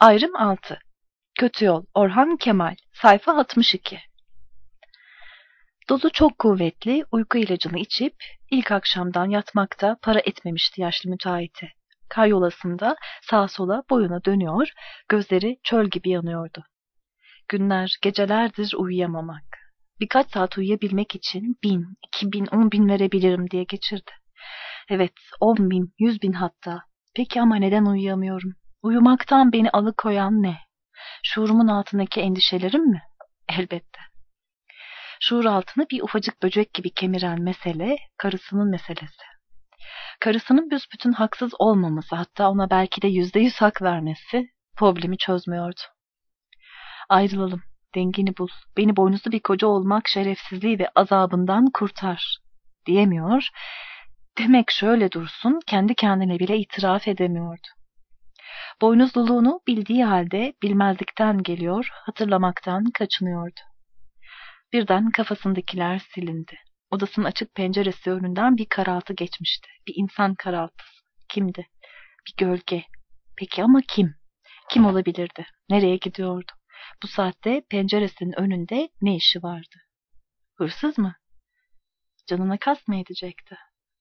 Ayrım 6. Kötü Yol, Orhan Kemal, sayfa 62. Dozu çok kuvvetli, uyku ilacını içip ilk akşamdan yatmakta para etmemişti yaşlı müteahhiti. Karyolasında sağa sola boyuna dönüyor, gözleri çöl gibi yanıyordu. Günler, gecelerdir uyuyamamak. Birkaç saat uyuyabilmek için 1000, 2000, 10.000 verebilirim diye geçirdi. Evet, 10.000, 100.000 hatta. Peki ama neden uyuyamıyorum? Uyumaktan beni alıkoyan ne? Şuurumun altındaki endişelerim mi? Elbette. Şuur altını bir ufacık böcek gibi kemiren mesele, karısının meselesi. Karısının büsbütün haksız olmaması, hatta ona belki de %100 hak vermesi problemi çözmüyordu. Ayrılalım, dengini bul, beni boynuzlu bir koca olmak şerefsizliği ve azabından kurtar diyemiyor. Demek şöyle dursun, kendi kendine bile itiraf edemiyordu. Boynuzluluğunu bildiği halde bilmezlikten geliyor, hatırlamaktan kaçınıyordu. Birden kafasındakiler silindi. Odasının açık penceresi önünden bir karaltı geçmişti. Bir insan karaltısı. Kimdi? Bir gölge. Peki ama kim? Kim olabilirdi? Nereye gidiyordu? Bu saatte penceresinin önünde ne işi vardı? Hırsız mı? Canına kast mı edecekti?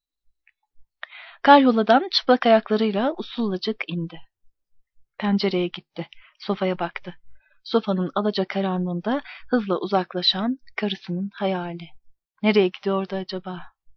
Karyoladan çıplak ayaklarıyla usulcacık indi. Pencereye gitti. Sofaya baktı. Sofanın alacakaranlığında hızla uzaklaşan karısının hayali. Nereye gidiyordu acaba?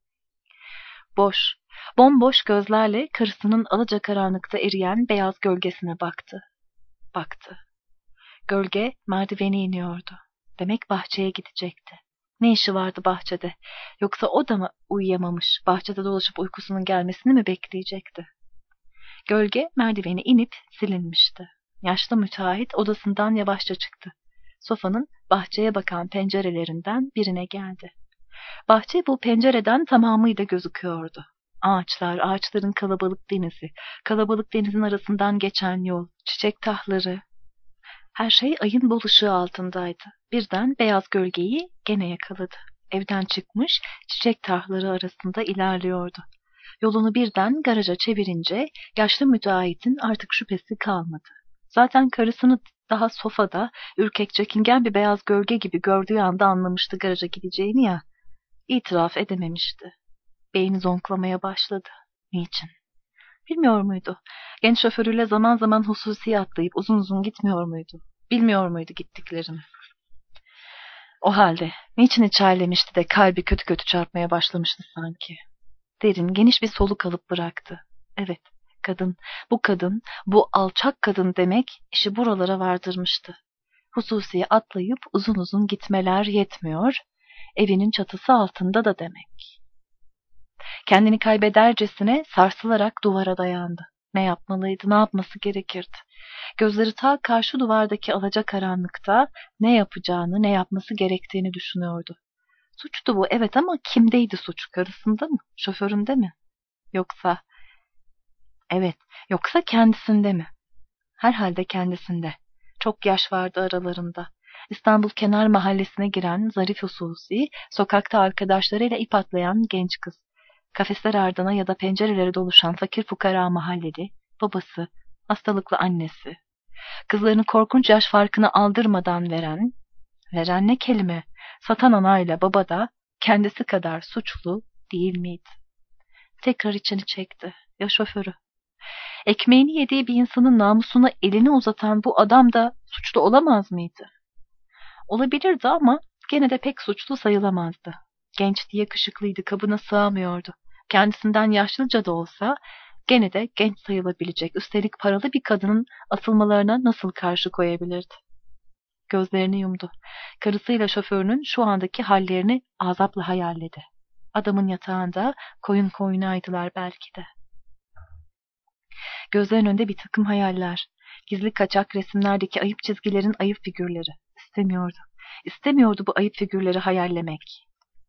Boş, bomboş gözlerle karısının alacakaranlıkta eriyen beyaz gölgesine baktı. Baktı. Gölge merdiveni iniyordu. Demek bahçeye gidecekti. Ne işi vardı bahçede? Yoksa o da mı uyuyamamış, bahçede dolaşıp uykusunun gelmesini mi bekleyecekti? Gölge merdiveni inip silinmişti. Yaşlı müteahhit odasından yavaşça çıktı. Sofanın bahçeye bakan pencerelerinden birine geldi. Bahçe bu pencereden tamamıyla gözüküyordu. Ağaçlar, ağaçların kalabalık denizi, kalabalık denizin arasından geçen yol, çiçek tahları. Her şey ayın bol ışığı altındaydı. Birden beyaz gölgeyi gene yakaladı. Evden çıkmış, çiçek tahları arasında ilerliyordu. Yolunu birden garaja çevirince yaşlı müteahhitin artık şüphesi kalmadı. Zaten karısını daha sofada ürkek çekingen bir beyaz gölge gibi gördüğü anda anlamıştı garaja gideceğini ya. İtiraf edememişti. Beyni zonklamaya başladı. Niçin? Bilmiyor muydu? Genç şoförüyle zaman zaman hususi atlayıp uzun uzun gitmiyor muydu? Bilmiyor muydu gittiklerini? O halde niçin içerlemişti de kalbi kötü kötü çarpmaya başlamıştı sanki? Derin, geniş bir soluk alıp bıraktı. Evet, kadın, bu alçak kadın demek işi buralara vardırmıştı. Hususiye atlayıp uzun uzun gitmeler yetmiyor, evinin çatısı altında da demek. Kendini kaybedercesine sarsılarak duvara dayandı. Ne yapmalıydı, ne yapması gerekirdi? Gözleri ta karşı duvardaki alacakaranlıkta ne yapacağını, ne yapması gerektiğini düşünüyordu. Suçtu bu, evet, ama kimdeydi suç? Karısında mı? Şoföründe mi? Yoksa, evet, yoksa kendisinde mi? Herhalde kendisinde. Çok yaş vardı aralarında. İstanbul Kenar Mahallesi'ne giren zarif hususi, sokakta arkadaşlarıyla ip atlayan genç kız. Kafesler ardına ya da pencerelere doluşan fakir fukara mahalleli, babası, hastalıklı annesi. Kızlarını korkunç yaş farkını aldırmadan veren ne kelime, satan anayla baba da kendisi kadar suçlu değil miydi? Tekrar içini çekti. Ya şoförü? Ekmeğini yediği bir insanın namusuna elini uzatan bu adam da suçlu olamaz mıydı? Olabilirdi ama gene de pek suçlu sayılamazdı. Gençti, yakışıklıydı, kabına sığamıyordu. Kendisinden yaşlıca da olsa gene de genç sayılabilecek, üstelik paralı bir kadının asılmalarına nasıl karşı koyabilirdi? Gözlerini yumdu. Karısıyla şoförünün şu andaki hallerini azapla hayalledi. Adamın yatağında koyun koyunaydılar belki de. Gözlerinin önünde bir takım hayaller. Gizli kaçak resimlerdeki ayıp çizgilerin ayıp figürleri. İstemiyordu. İstemiyordu bu ayıp figürleri hayallemek.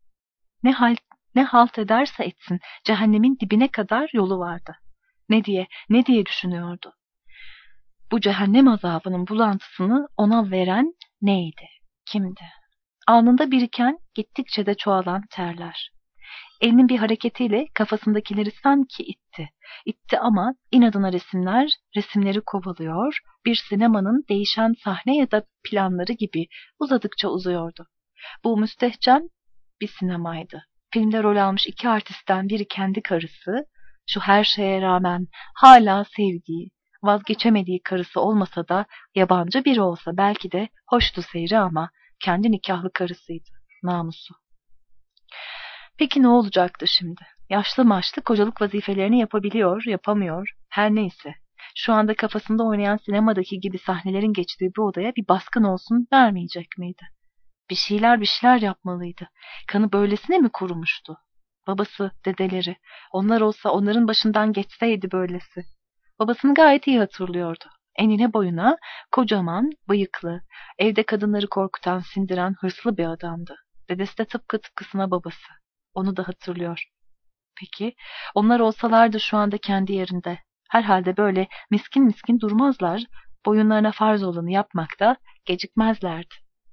Ne halt ederse etsin cehennemin dibine kadar yolu vardı. Ne diye düşünüyordu. Bu cehennem azabının bulantısını ona veren neydi? Kimdi? Alnında biriken, gittikçe de çoğalan terler. Elinin bir hareketiyle kafasındakileri sanki itti. İtti ama inadına resimleri kovalıyor, bir sinemanın değişen sahne ya da planları gibi uzadıkça uzuyordu. Bu müstehcen bir sinemaydı. Filmde rol almış iki artistten biri kendi karısı, şu her şeye rağmen hala sevdiği, vazgeçemediği karısı olmasa da yabancı biri olsa belki de hoştu seyri ama kendi nikahlı karısıydı, namusu. Peki ne olacaktı şimdi? Yaşlı maçlı kocalık vazifelerini yapabiliyor, yapamıyor, her neyse. Şu anda kafasında oynayan sinemadaki gibi sahnelerin geçtiği bu odaya bir baskın olsun vermeyecek miydi? Bir şeyler yapmalıydı. Kanı böylesine mi kurumuştu? Babası, dedeleri, onlar olsa onların başından geçseydi böylesi. Babasını gayet iyi hatırlıyordu. Enine boyuna, kocaman, bıyıklı, evde kadınları korkutan, sindiren, hırslı bir adamdı. Dedesi de tıpkısına babası. Onu da hatırlıyor. Peki, onlar olsalardı şu anda kendi yerinde. Herhalde böyle miskin miskin durmazlar, boyunlarına farz olanı yapmakta gecikmezlerdi.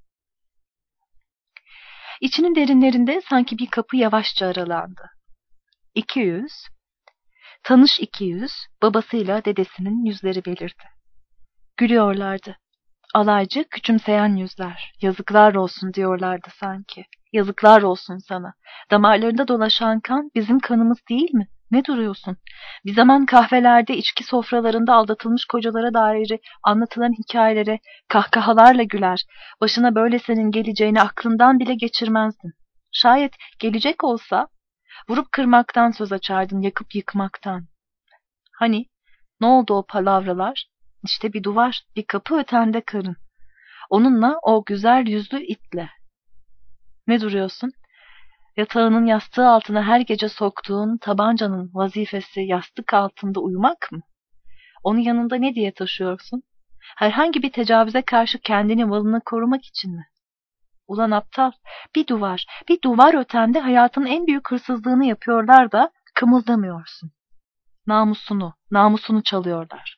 İçinin derinlerinde sanki bir kapı yavaşça aralandı. 200, tanış 200, babasıyla dedesinin yüzleri belirdi. Gülüyorlardı. Alaycı, küçümseyen yüzler. Yazıklar olsun diyorlardı sanki. Yazıklar olsun sana. Damarlarında dolaşan kan bizim kanımız değil mi? Ne duruyorsun? Bir zaman kahvelerde, içki sofralarında aldatılmış kocalara dair anlatılan hikayelere kahkahalarla güler. Başına böylesinin geleceğini aklından bile geçirmezdin. Şayet gelecek olsa vurup kırmaktan söz açardın, yakıp yıkmaktan. Hani ne oldu o palavralar? İşte bir duvar, bir kapı ötende karın. Onunla o güzel yüzlü itle. Ne duruyorsun? Yatağının yastığı altına her gece soktuğun tabancanın vazifesi yastık altında uyumak mı? Onun yanında ne diye taşıyorsun? Herhangi bir tecavüze karşı kendini malını korumak için mi? Ulan aptal, bir duvar ötende hayatın en büyük hırsızlığını yapıyorlar da kımıldamıyorsun. Namusunu çalıyorlar.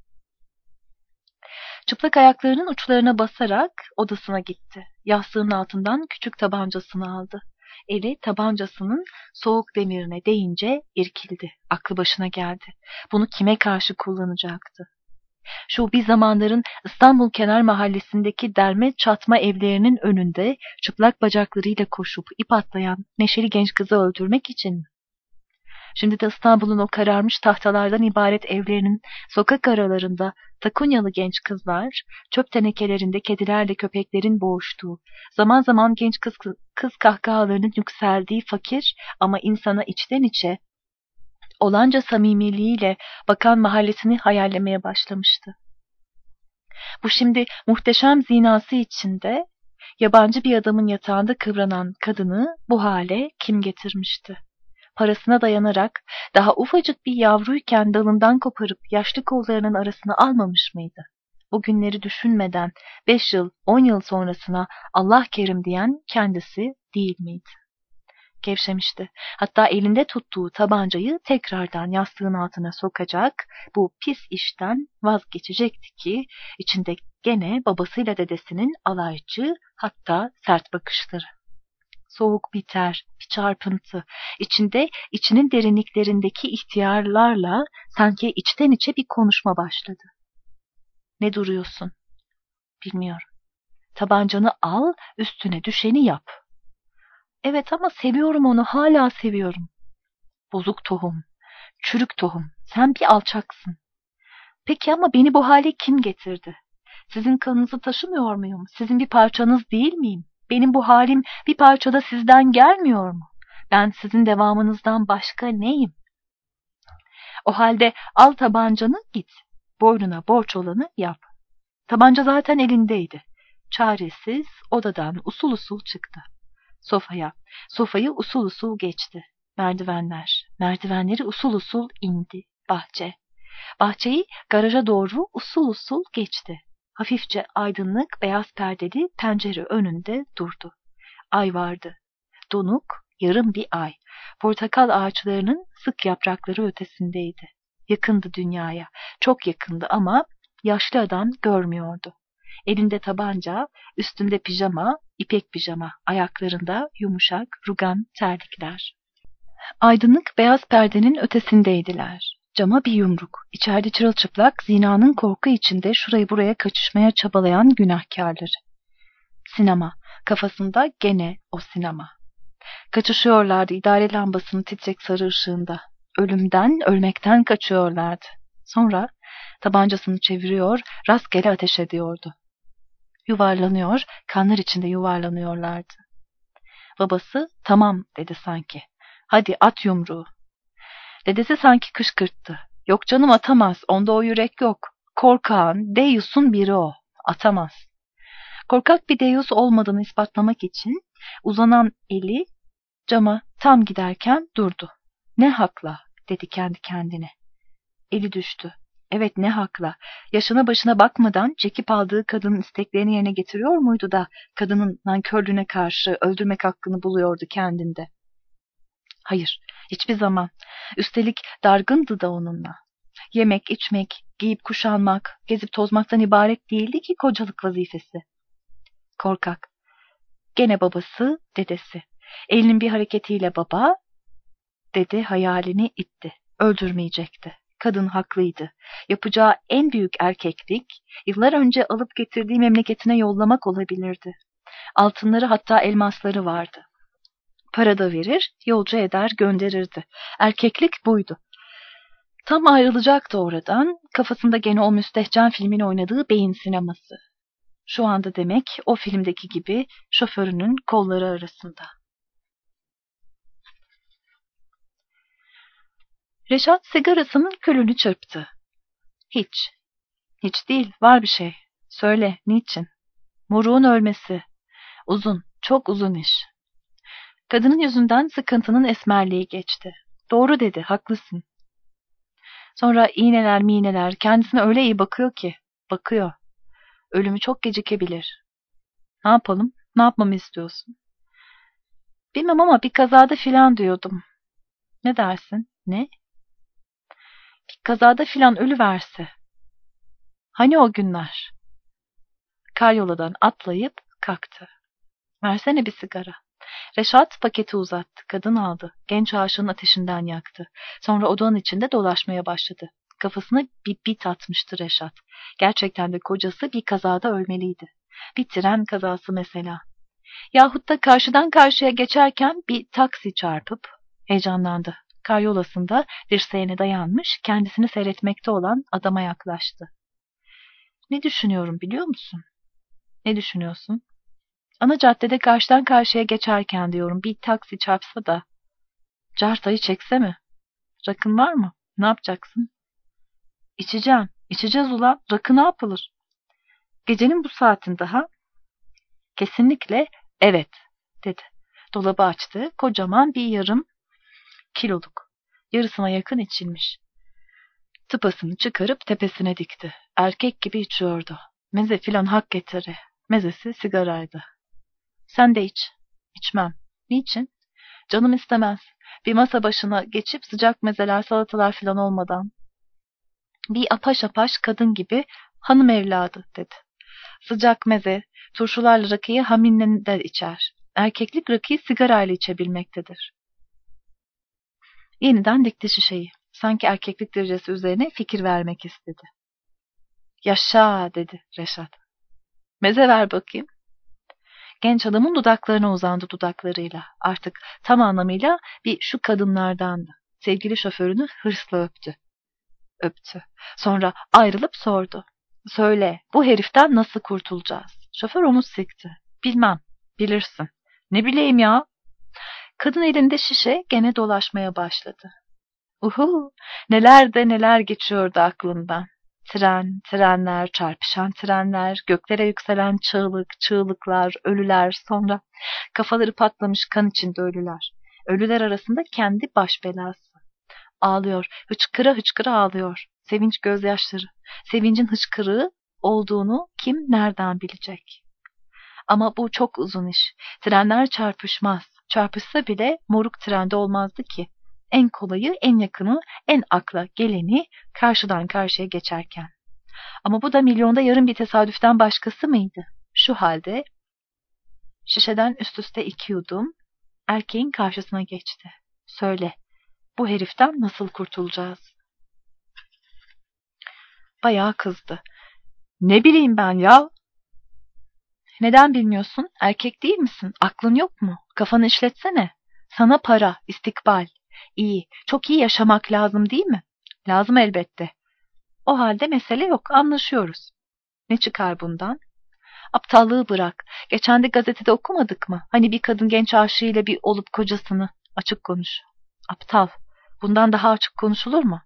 Çıplak ayaklarının uçlarına basarak odasına gitti. Yastığın altından küçük tabancasını aldı. Eli tabancasının soğuk demirine değince irkildi. Aklı başına geldi. Bunu kime karşı kullanacaktı? Şu bir zamanların İstanbul Kenar Mahallesi'ndeki derme çatma evlerinin önünde çıplak bacaklarıyla koşup ip atlayan neşeli genç kızı öldürmek için mi? Şimdi de İstanbul'un o kararmış tahtalardan ibaret evlerinin sokak aralarında takunyalı genç kızlar, çöp tenekelerinde kedilerle köpeklerin boğuştuğu, zaman zaman genç kız kahkahalarının yükseldiği fakir ama insana içten içe olanca samimiliğiyle bakan mahallesini hayallemeye başlamıştı. Bu şimdi muhteşem zinası içinde yabancı bir adamın yatağında kıvranan kadını bu hale kim getirmişti? Parasına dayanarak daha ufacık bir yavruyken dalından koparıp yaşlı kollarının arasına almamış mıydı? Bu günleri düşünmeden 5 yıl, 10 yıl sonrasına Allah kerim diyen kendisi değil miydi? Gevşemişti. Hatta elinde tuttuğu tabancayı tekrardan yastığın altına sokacak, bu pis işten vazgeçecekti ki içinde gene babasıyla dedesinin alaycı hatta sert bakışları. Soğuk bir ter, bir çarpıntı. İçinin derinliklerindeki ihtiyarlarla sanki içten içe bir konuşma başladı. Ne duruyorsun? Bilmiyorum. Tabancanı al, üstüne düşeni yap. Evet ama seviyorum onu, hala seviyorum. Bozuk tohum, çürük tohum, sen bir alçaksın. Peki ama beni bu hale kim getirdi? Sizin kanınızı taşımıyor muyum? Sizin bir parçanız değil miyim? Benim bu halim bir parçada sizden gelmiyor mu? Ben sizin devamınızdan başka neyim? O halde al tabancanı git. Boynuna borç olanı yap. Tabanca zaten elindeydi. Çaresiz odadan usul usul çıktı. Sofayı usul usul geçti. Merdivenleri usul usul indi. Bahçeyi garaja doğru usul usul geçti. Hafifçe aydınlık beyaz perdeli pencere önünde durdu. Ay vardı. Donuk, yarım bir ay. Portakal ağaçlarının sık yaprakları ötesindeydi. Yakındı dünyaya. Çok yakındı ama yaşlı adam görmüyordu. Elinde tabanca, üstünde pijama, ipek pijama, ayaklarında yumuşak rugan terlikler. Aydınlık beyaz perdenin ötesindeydiler. Cama bir yumruk. İçeride çırılçıplak, zinanın korku içinde şurayı buraya kaçışmaya çabalayan günahkarları. Sinema. Kafasında gene o sinema. Kaçışıyorlardı idare lambasının titrek sarı ışığında. Ölümden, ölmekten kaçıyorlardı. Sonra tabancasını çeviriyor, rastgele ateş ediyordu. Yuvarlanıyor, kanlar içinde yuvarlanıyorlardı. Babası tamam dedi sanki. Hadi at yumruğu. Dedesi sanki kışkırttı. Yok canım atamaz, onda o yürek yok. Korkağın, deyyusun biri o. Atamaz. Korkak bir deyyus olmadığını ispatlamak için uzanan eli cama tam giderken durdu. Ne hakla dedi kendi kendine. Eli düştü. Evet ne hakla. Yaşına başına bakmadan çekip aldığı kadının isteklerini yerine getiriyor muydu da kadının nankörlüğüne karşı öldürmek hakkını buluyordu kendinde. Hayır, hiçbir zaman. Üstelik dargındı da onunla. Yemek, içmek, giyip kuşanmak, gezip tozmaktan ibaret değildi ki kocalık vazifesi. Korkak. Gene babası, dedesi. Elinin bir hareketiyle baba, dede hayalini itti. Öldürmeyecekti. Kadın haklıydı. Yapacağı en büyük erkeklik, yıllar önce alıp getirdiği memleketine yollamak olabilirdi. Altınları hatta elmasları vardı. Para da verir, yolcu eder, gönderirdi. Erkeklik buydu. Tam ayrılacaktı oradan, kafasında gene o müstehcen filmin oynadığı beyin sineması. Şu anda demek o filmdeki gibi şoförünün kolları arasında. Reşat sigarasının külünü çırptı. Hiç. Hiç değil, var bir şey. Söyle, niçin? Moruğun ölmesi. Uzun, çok uzun iş. Kadının yüzünden sıkıntının esmerliği geçti. Doğru dedi, haklısın. Sonra iğneler miğneler, kendisine öyle iyi bakıyor ki. Bakıyor. Ölümü çok gecikebilir. Ne yapalım? Ne yapmamı istiyorsun? Bilmem ama bir kazada filan diyordum. Ne dersin? Ne? Bir kazada filan ölüverse. Hani o günler? Karyoladan atlayıp kalktı. Versene bir sigara. Reşat paketi uzattı. Kadın aldı. Genç aşığın ateşinden yaktı. Sonra odanın içinde dolaşmaya başladı. Kafasına bir bit atmıştı Reşat. Gerçekten de kocası bir kazada ölmeliydi. Bir tren kazası mesela. Yahut da karşıdan karşıya geçerken bir taksi çarpıp heyecanlandı. Karyolasında dirseğine dayanmış, kendisini seyretmekte olan adama yaklaştı. Ne düşünüyorum biliyor musun? Ne düşünüyorsun? Ana caddede karşıdan karşıya geçerken diyorum bir taksi çarpsa da cartayı çekse mi? Rakın var mı? Ne yapacaksın? İçeceğim. İçeceğiz ulan. Rakı ne yapılır? Gecenin bu saatinde ha? Kesinlikle evet dedi. Dolabı açtı. Kocaman bir yarım kiloluk. Yarısına yakın içilmiş. Tıpasını çıkarıp tepesine dikti. Erkek gibi içiyordu. Meze filan hak getiri. Mezesi sigaraydı. Sen de iç. İçmem. Niçin? Canım istemez. Bir masa başına geçip sıcak mezeler, salatalar filan olmadan. Bir apaş apaş kadın gibi hanım evladı dedi. Sıcak meze, turşularla rakıyı haminle içer. Erkeklik rakıyı sigarayla içebilmektedir. Yeniden dikti şişeyi. Sanki erkeklik derecesi üzerine fikir vermek istedi. Yaşa dedi Reşat. Meze ver bakayım. Genç adamın dudaklarına uzandı dudaklarıyla. Artık tam anlamıyla bir şu kadınlardandı. Sevgili şoförünü hırsla öptü. Öptü. Sonra ayrılıp sordu. Söyle, bu heriften nasıl kurtulacağız? Şoför omuz sıktı. Bilmem, bilirsin. Ne bileyim ya. Kadın elinde şişe gene dolaşmaya başladı. Uhu, neler de neler geçiyordu aklından. Tren, trenler, çarpışan trenler, göklere yükselen çığlık, çığlıklar, ölüler, sonra kafaları patlamış kan içinde ölüler. Ölüler arasında kendi baş belası. Ağlıyor, hıçkıra hıçkıra ağlıyor. Sevinç gözyaşları. Sevincin hıçkırığı olduğunu kim nereden bilecek? Ama bu çok uzun iş. Trenler çarpışmaz. Çarpışsa bile moruk trende olmazdı ki. En kolayı, en yakını, en akla geleni karşıdan karşıya geçerken. Ama bu da milyonda yarım bir tesadüften başkası mıydı? Şu halde şişeden üst üste 2 yudum erkeğin karşısına geçti. Söyle, bu heriften nasıl kurtulacağız? Bayağı kızdı. Ne bileyim ben ya. Neden bilmiyorsun? Erkek değil misin? Aklın yok mu? Kafanı işletsene. Sana para, istikbal. İyi, çok iyi yaşamak lazım değil mi? Lazım elbette. O halde mesele yok, anlaşıyoruz. Ne çıkar bundan? Aptallığı bırak. Geçen de gazetede okumadık mı? Hani bir kadın genç aşığıyla bir olup kocasını. Açık konuş. Aptal. Bundan daha açık konuşulur mu?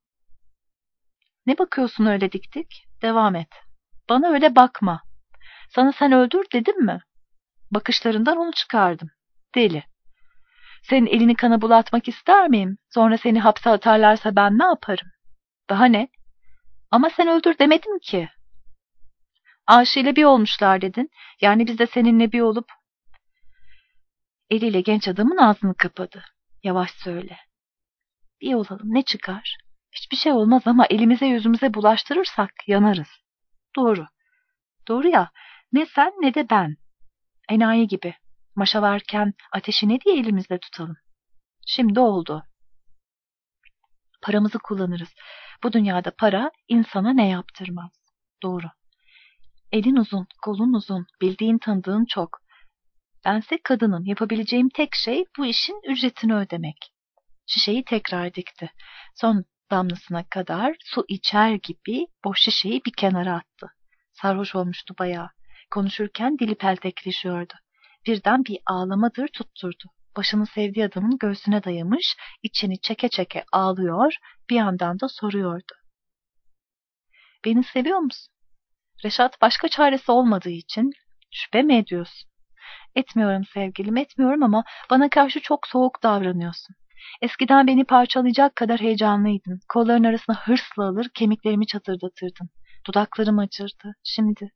Ne bakıyorsun öyle dik dik? Devam et. Bana öyle bakma. Sana sen öldür dedim mi? Bakışlarından onu çıkardım. Deli. Senin elini kana bulatmak ister miyim? Sonra seni hapse atarlarsa ben ne yaparım? Daha ne? Ama sen öldür demedim ki. Ayşe bir olmuşlar dedin. Yani biz de seninle bir olup... Eliyle genç adamın ağzını kapadı. Yavaş söyle. Bir olalım ne çıkar? Hiçbir şey olmaz ama elimize yüzümüze bulaştırırsak yanarız. Doğru. Doğru ya. Ne sen ne de ben. Enayi gibi. Maşa varken ateşi ne diye elimizde tutalım? Şimdi oldu. Paramızı kullanırız. Bu dünyada para insana ne yaptırmaz. Doğru. Elin uzun, kolun uzun, bildiğin tanıdığın çok. Bense kadının yapabileceğim tek şey bu işin ücretini ödemek. Şişeyi tekrar dikti. Son damlasına kadar su içer gibi boş şişeyi bir kenara attı. Sarhoş olmuştu bayağı. Konuşurken dili peltekleşiyordu. Birden bir ağlamadır tutturdu. Başını sevdiği adamın göğsüne dayamış, içini çeke çeke ağlıyor, bir yandan da soruyordu. Beni seviyor musun? Reşat başka çaresi olmadığı için şüphe mi ediyorsun? Etmiyorum sevgilim, etmiyorum ama bana karşı çok soğuk davranıyorsun. Eskiden beni parçalayacak kadar heyecanlıydın. Kolların arasına hırsla alır, kemiklerimi çatırdatırdın. Dudaklarım acırdı. Şimdi...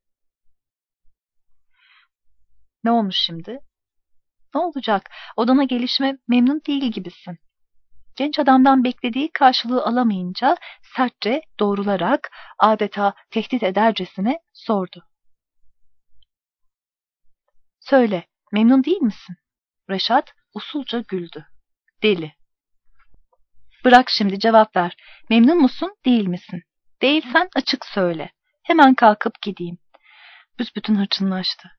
Ne olmuş şimdi? Ne olacak? Odana gelişime memnun değil gibisin. Genç adamdan beklediği karşılığı alamayınca sertçe doğrularak adeta tehdit edercesine sordu. Söyle, memnun değil misin? Reşat usulca güldü. Deli. Bırak şimdi cevap ver. Memnun musun, değil misin? Değilsen açık söyle. Hemen kalkıp gideyim. Büsbütün hırçınlaştı.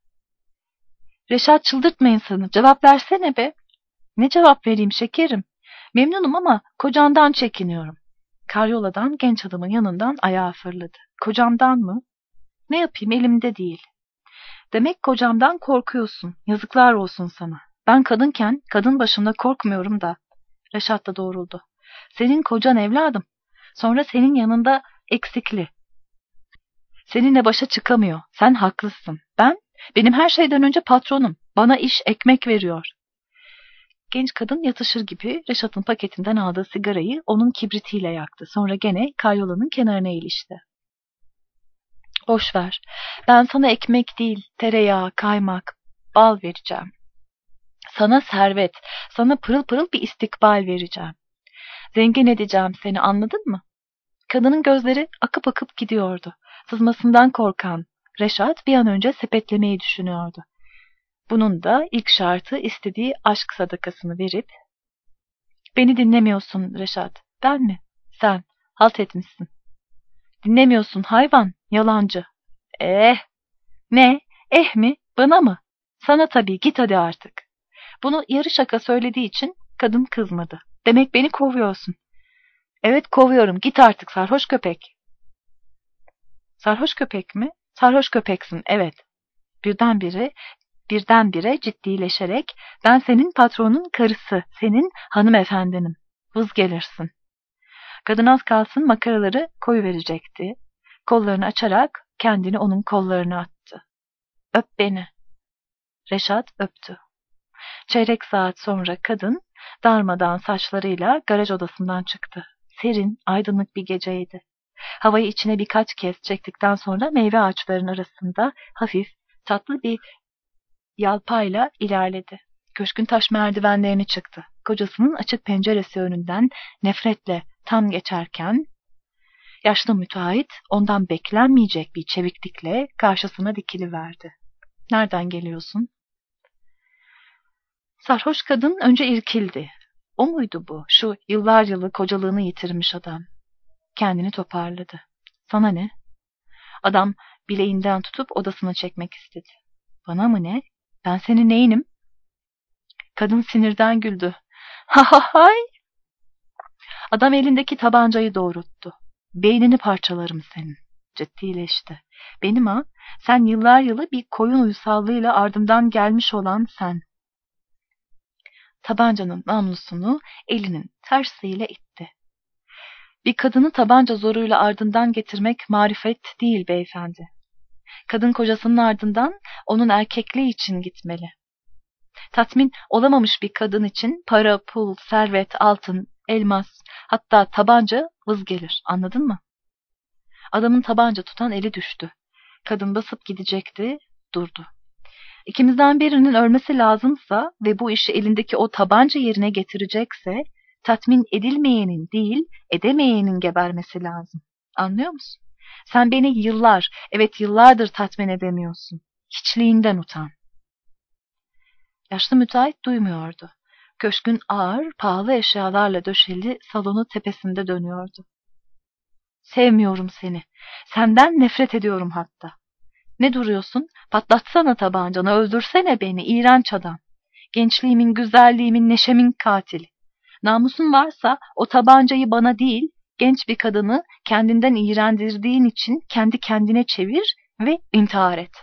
Reşat çıldırtma insanı. Cevap versene be. Ne cevap vereyim şekerim? Memnunum ama kocandan çekiniyorum. Karyoladan genç adamın yanından ayağa fırladı. Kocamdan mı? Ne yapayım elimde değil. Demek kocamdan korkuyorsun. Yazıklar olsun sana. Ben kadınken kadın başımda korkmuyorum da. Reşat da doğruldu. Senin kocan evladım. Sonra senin yanında eksikli. Seninle başa çıkamıyor. Sen haklısın. Benim her şeyden önce patronum. Bana iş, ekmek veriyor. Genç kadın yatışır gibi Reşat'ın paketinden aldığı sigarayı onun kibritiyle yaktı. Sonra gene karyolanın kenarına ilişti. Boş ver. Ben sana ekmek değil, tereyağı, kaymak, bal vereceğim. Sana servet, sana pırıl pırıl bir istikbal vereceğim. Zengin edeceğim seni, anladın mı? Kadının gözleri akıp akıp gidiyordu. Sızmasından korkan Reşat bir an önce sepetlemeyi düşünüyordu. Bunun da ilk şartı istediği aşk sadakasını verip "Beni dinlemiyorsun Reşat." "Ben mi?" "Sen. Halt etmişsin." "Dinlemiyorsun hayvan, yalancı." "Eh." "Ne? Eh mi? Bana mı?" "Sana tabii, git hadi artık." Bunu yarı şaka söylediği için kadın kızmadı. "Demek beni kovuyorsun." "Evet kovuyorum, git artık sarhoş köpek." "Sarhoş köpek mi?" "Sarhoş köpeksin, evet." Birdenbire ciddileşerek "Ben senin patronun karısı, senin hanımefendinim. Vız gelirsin." Kadın az kalsın makaraları koyuverecekti. Kollarını açarak kendini onun kollarına attı. "Öp beni." Reşat öptü. Çeyrek saat sonra kadın darmadağın saçlarıyla garaj odasından çıktı. Serin, aydınlık bir geceydi. Havayı içine birkaç kez çektikten sonra meyve ağaçlarının arasında hafif, tatlı bir yalpayla ilerledi. Köşkün taş merdivenlerini çıktı. Kocasının açık penceresi önünden nefretle tam geçerken yaşlı müteahhit ondan beklenmeyecek bir çeviklikle karşısına dikiliverdi. "Nereden geliyorsun?" Sarhoş kadın önce irkildi. O muydu bu? Şu yıllar yılı kocalığını yitirmiş adam. Kendini toparladı. Sana ne? Adam bileğinden tutup odasına çekmek istedi. Bana mı ne? Ben senin neyinim? Kadın sinirden güldü. Ha ha hay! Adam elindeki tabancayı doğrulttu. Beynini parçalarım senin. Ciddileşti. Benim ha? Sen yıllar yılı bir koyun uysallığıyla ardımdan gelmiş olan sen. Tabancanın namlusunu elinin tersiyle itti. Bir kadını tabanca zoruyla ardından getirmek marifet değil beyefendi. Kadın kocasının ardından onun erkekliği için gitmeli. Tatmin olamamış bir kadın için para, pul, servet, altın, elmas, hatta tabanca vız gelir. Anladın mı? Adamın tabanca tutan eli düştü. Kadın basıp gidecekti, durdu. İkimizden birinin ölmesi lazımsa ve bu işi elindeki o tabanca yerine getirecekse, tatmin edilmeyenin değil, edemeyenin gebermesi lazım. Anlıyor musun? Sen beni yıllar, evet yıllardır tatmin edemiyorsun. Hiçliğinden utan. Yaşlı müteahhit duymuyordu. Köşkün ağır, pahalı eşyalarla döşeli salonu tepesinde dönüyordu. Sevmiyorum seni. Senden nefret ediyorum hatta. Ne duruyorsun? Patlatsana tabancanı, öldürsene beni, iğrenç adam. Gençliğimin, güzelliğimin, neşemin katili. Namusun varsa o tabancayı bana değil, genç bir kadını kendinden iğrendirdiğin için kendi kendine çevir ve intihar et.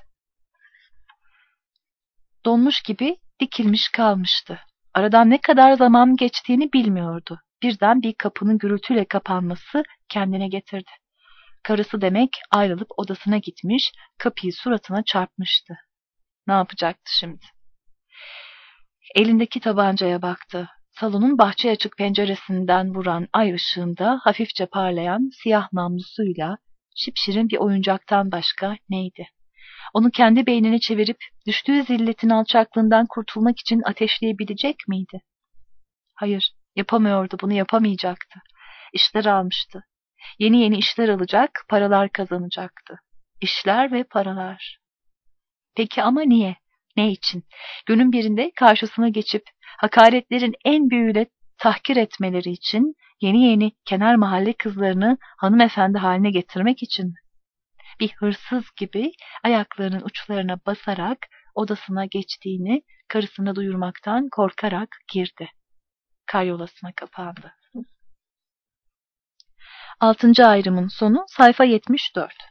Donmuş gibi dikilmiş kalmıştı. Aradan ne kadar zaman geçtiğini bilmiyordu. Birden bir kapının gürültüyle kapanması kendine getirdi. Karısı demek ayrılıp odasına gitmiş, kapıyı suratına çarpmıştı. Ne yapacaktı şimdi? Elindeki tabancaya baktı. Salonun bahçeye açık penceresinden vuran ay ışığında hafifçe parlayan siyah namlusuyla şipşirin bir oyuncaktan başka neydi? Onu kendi beynine çevirip düştüğü zilletin alçaklığından kurtulmak için ateşleyebilecek miydi? Hayır, yapamıyordu, bunu yapamayacaktı. İşler almıştı. Yeni yeni işler alacak, paralar kazanacaktı. İşler ve paralar. Peki ama niye? Ne için? Günün birinde karşısına geçip hakaretlerin en büyüğüyle tahkir etmeleri için yeni yeni kenar mahalle kızlarını hanımefendi haline getirmek için mi? Bir hırsız gibi ayaklarının uçlarına basarak odasına geçtiğini karısına duyurmaktan korkarak girdi. Karyolasına kapandı. 6. ayrımın sonu sayfa 74.